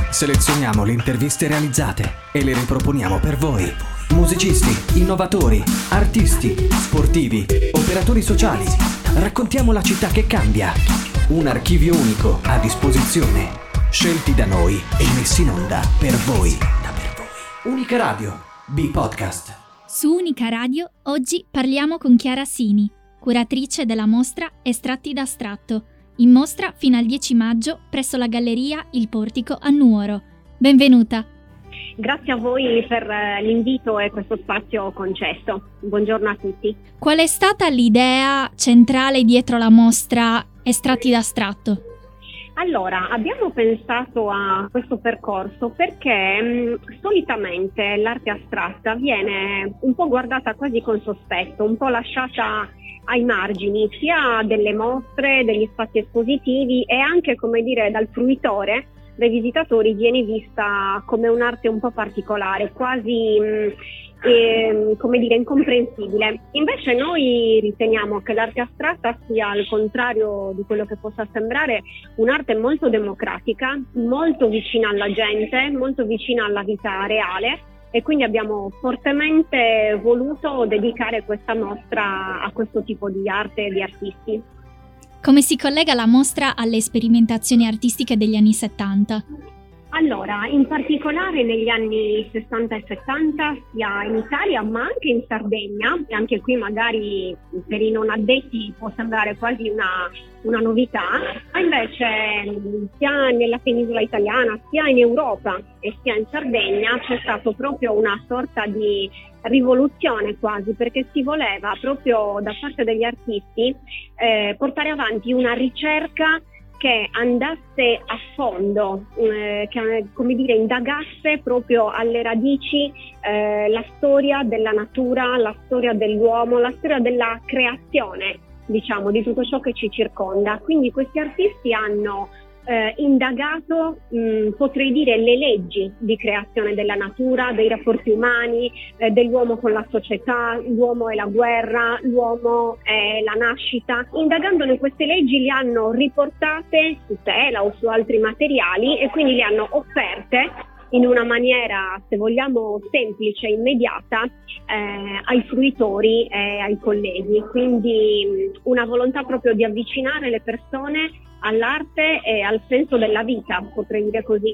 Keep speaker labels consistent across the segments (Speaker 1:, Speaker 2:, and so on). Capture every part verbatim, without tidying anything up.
Speaker 1: Selezioniamo le interviste realizzate e le riproponiamo per voi. Musicisti, innovatori, artisti, sportivi, operatori sociali. Raccontiamo la città che cambia. Un archivio unico a disposizione. Scelti da noi e messi in onda per voi. Unica Radio, B-Podcast.
Speaker 2: Su Unica Radio oggi parliamo con Chiara Sini, curatrice della mostra Estratti d'Astratto, in mostra fino al dieci maggio presso la Galleria Il Portico a Nuoro. Benvenuta.
Speaker 3: Grazie a voi per l'invito e questo spazio concesso. Buongiorno a tutti.
Speaker 2: Qual è stata l'idea centrale dietro la mostra Estratti d'Astratto?
Speaker 3: Allora, abbiamo pensato a questo percorso perché mh, solitamente l'arte astratta viene un po' guardata quasi con sospetto, un po' lasciata ai margini, sia delle mostre, degli spazi espositivi e anche, come dire, dal fruitore, dai visitatori, viene vista come un'arte un po' particolare, quasi mh, eh, come dire, incomprensibile. Invece noi riteniamo che l'arte astratta sia, al contrario di quello che possa sembrare, un'arte molto democratica, molto vicina alla gente, molto vicina alla vita reale, e quindi abbiamo fortemente voluto dedicare questa mostra a questo tipo di arte e di artisti.
Speaker 2: Come si collega la mostra alle sperimentazioni artistiche degli anni settanta?
Speaker 3: Allora, in particolare negli anni sessanta e settanta, sia in Italia ma anche in Sardegna, e anche qui magari per i non addetti può sembrare quasi una, una novità, ma invece sia nella penisola italiana, sia in Europa e sia in Sardegna c'è stato proprio una sorta di rivoluzione quasi, perché si voleva proprio da parte degli artisti eh, portare avanti una ricerca che andasse a fondo, eh, che come dire indagasse proprio alle radici eh, la storia della natura, la storia dell'uomo, la storia della creazione, diciamo, di tutto ciò che ci circonda. Quindi questi artisti hanno eh, indagato, mh, potrei dire, le leggi di creazione della natura, dei rapporti umani, eh, dell'uomo con la società, l'uomo e la guerra, l'uomo e la nascita. Indagandone queste leggi li hanno riportate su tela o su altri materiali e quindi le hanno offerte in una maniera, se vogliamo, semplice e immediata eh, ai fruitori e ai colleghi. Quindi mh, una volontà proprio di avvicinare le persone all'arte e al senso della vita, potrei dire così.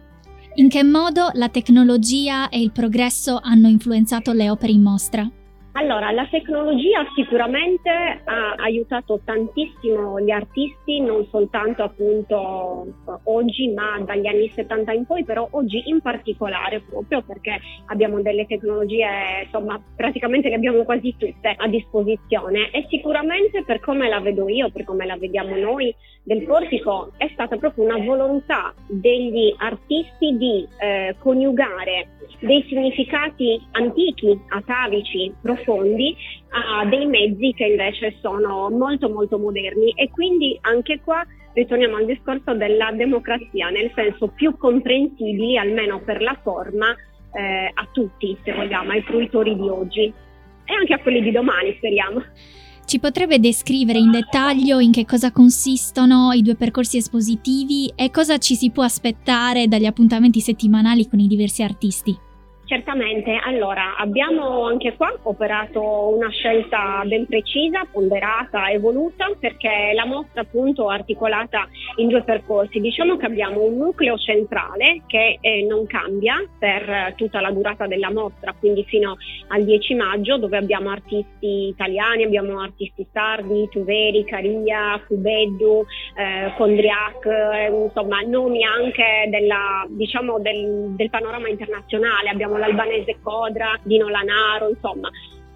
Speaker 2: In che modo la tecnologia e il progresso hanno influenzato le opere in mostra?
Speaker 3: Allora, la tecnologia sicuramente ha aiutato tantissimo gli artisti, non soltanto appunto oggi, ma dagli anni settanta in poi, però oggi in particolare, proprio perché abbiamo delle tecnologie, insomma, praticamente le abbiamo quasi tutte a disposizione. E sicuramente, per come la vedo io, per come la vediamo noi del Portico, è stata proprio una volontà degli artisti di eh, coniugare dei significati antichi, atavici, profondi, a dei mezzi che invece sono molto molto moderni. E quindi anche qua ritorniamo al discorso della democrazia, nel senso più comprensibili, almeno per la forma, eh, a tutti, se vogliamo, ai fruitori di oggi e anche a quelli di domani, speriamo.
Speaker 2: Ci potrebbe descrivere in dettaglio in che cosa consistono i due percorsi espositivi e cosa ci si può aspettare dagli appuntamenti settimanali con i diversi artisti?
Speaker 3: Certamente, allora abbiamo anche qua operato una scelta ben precisa, ponderata e voluta, perché la mostra appunto è articolata in due percorsi. Diciamo che abbiamo un nucleo centrale che eh, non cambia per tutta la durata della mostra, quindi fino al dieci maggio, dove abbiamo artisti italiani, abbiamo artisti sardi, Tuveri, Caria, Cubeddu, eh, Condriac, eh, insomma nomi anche della, diciamo del, del panorama internazionale. Abbiamo l'albanese Codra, Dino Lanaro, insomma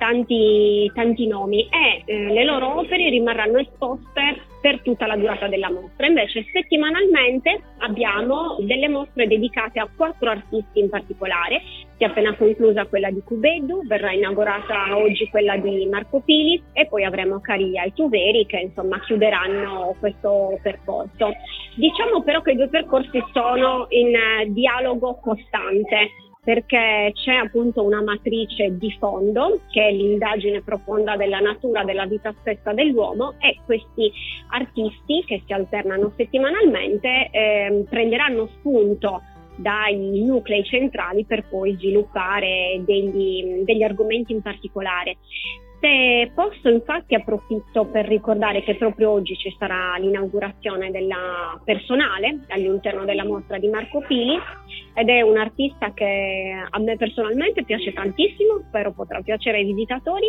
Speaker 3: tanti, tanti nomi, e eh, le loro opere rimarranno esposte per tutta la durata della mostra. Invece settimanalmente abbiamo delle mostre dedicate a quattro artisti in particolare. Si è appena conclusa quella di Cubeddu, verrà inaugurata oggi quella di Marco Pili e poi avremo Caria e Tuveri che insomma chiuderanno questo percorso. Diciamo però che i due percorsi sono in eh, dialogo costante, perché c'è appunto una matrice di fondo che è l'indagine profonda della natura, della vita stessa dell'uomo, e questi artisti che si alternano settimanalmente eh, prenderanno spunto dai nuclei centrali per poi sviluppare degli, degli argomenti in particolare. Se posso, infatti, approfitto per ricordare che proprio oggi ci sarà l'inaugurazione della personale all'interno della mostra di Marco Pili, ed è un artista che a me personalmente piace tantissimo, spero potrà piacere ai visitatori,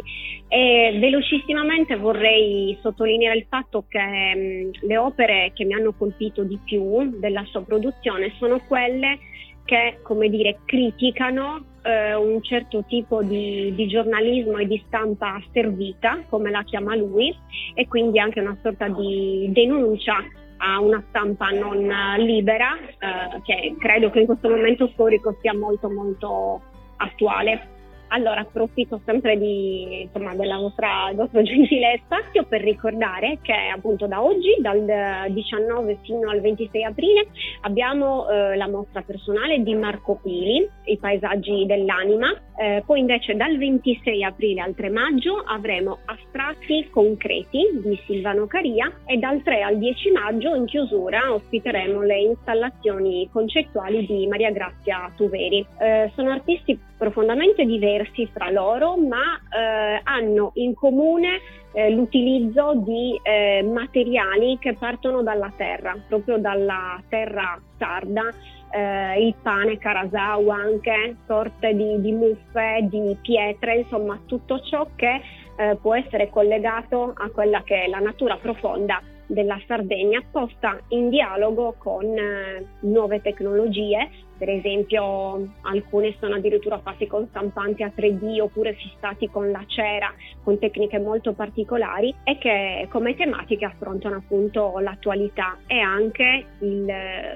Speaker 3: e velocissimamente vorrei sottolineare il fatto che mh, le opere che mi hanno colpito di più della sua produzione sono quelle che, come dire, criticano eh, un certo tipo di, di giornalismo e di stampa servita, come la chiama lui, e quindi anche una sorta di denuncia a una stampa non libera, eh, che credo che in questo momento storico sia molto molto attuale. Allora approfitto sempre di, insomma, della vostra, del vostro gentile spazio per ricordare che appunto da oggi, dal diciannove fino al ventisei aprile, abbiamo eh, la mostra personale di Marco Pili, i paesaggi dell'anima. Eh, poi invece dal ventisei aprile al tre maggio avremo Astratti concreti di Silvano Caria, e dal tre al dieci maggio in chiusura ospiteremo le installazioni concettuali di Maria Grazia Tuveri. Eh, sono artisti profondamente diversi fra loro, ma eh, hanno in comune eh, l'utilizzo di eh, materiali che partono dalla terra, proprio dalla terra sarda, eh, il pane Carasau, anche sorte di, di muffe, di pietre, insomma tutto ciò che eh, può essere collegato a quella che è la natura profonda della Sardegna, posta in dialogo con eh, nuove tecnologie. Per esempio alcune sono addirittura fatti con stampanti a tre D oppure fissati con la cera, con tecniche molto particolari, e che come tematiche affrontano appunto l'attualità e anche il,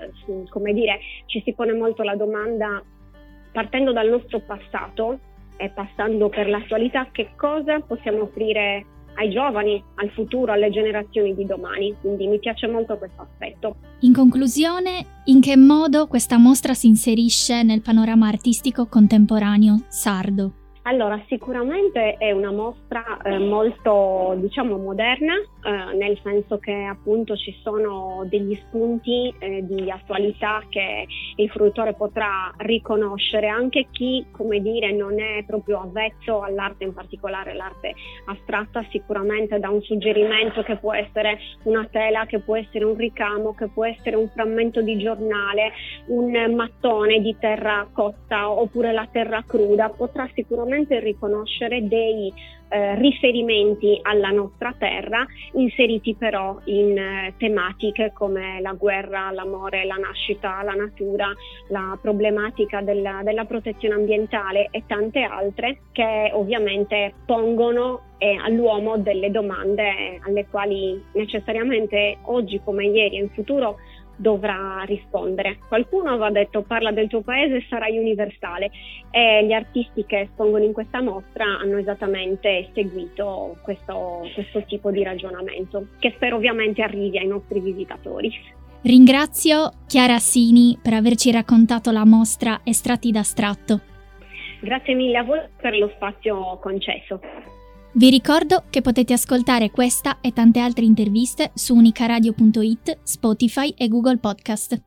Speaker 3: come dire, ci si pone molto la domanda, partendo dal nostro passato e passando per l'attualità, che cosa possiamo offrire ai giovani, al futuro, alle generazioni di domani. Quindi mi piace molto questo aspetto.
Speaker 2: In conclusione, in che modo questa mostra si inserisce nel panorama artistico contemporaneo sardo?
Speaker 3: Allora, sicuramente è una mostra eh, molto, diciamo, moderna, eh, nel senso che appunto ci sono degli spunti eh, di attualità che il fruitore potrà riconoscere, anche chi, come dire, non è proprio avvezzo all'arte, in particolare l'arte astratta, sicuramente dà un suggerimento che può essere una tela, che può essere un ricamo, che può essere un frammento di giornale, un mattone di terra cotta oppure la terra cruda, potrà sicuramente riconoscere dei eh, riferimenti alla nostra terra, inseriti però in eh, tematiche come la guerra, l'amore, la nascita, la natura, la problematica della, della protezione ambientale e tante altre, che ovviamente pongono eh, all'uomo delle domande alle quali necessariamente oggi come ieri e in futuro dovrà rispondere. Qualcuno aveva detto: parla del tuo paese, sarai universale, e gli artisti che espongono in questa mostra hanno esattamente seguito questo, questo tipo di ragionamento, che spero ovviamente arrivi ai nostri visitatori.
Speaker 2: Ringrazio Chiara Assini per averci raccontato la mostra Estratti d'Astratto.
Speaker 3: Grazie mille a voi per lo spazio concesso.
Speaker 2: Vi ricordo che potete ascoltare questa e tante altre interviste su unicaradio punto it, Spotify e Google Podcast.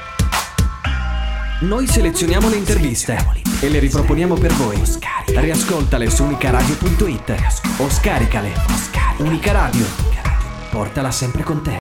Speaker 1: Noi selezioniamo le interviste e le riproponiamo per voi. Riascoltale su unicaradio punto it o scaricale. Unica Radio. Portala sempre con te.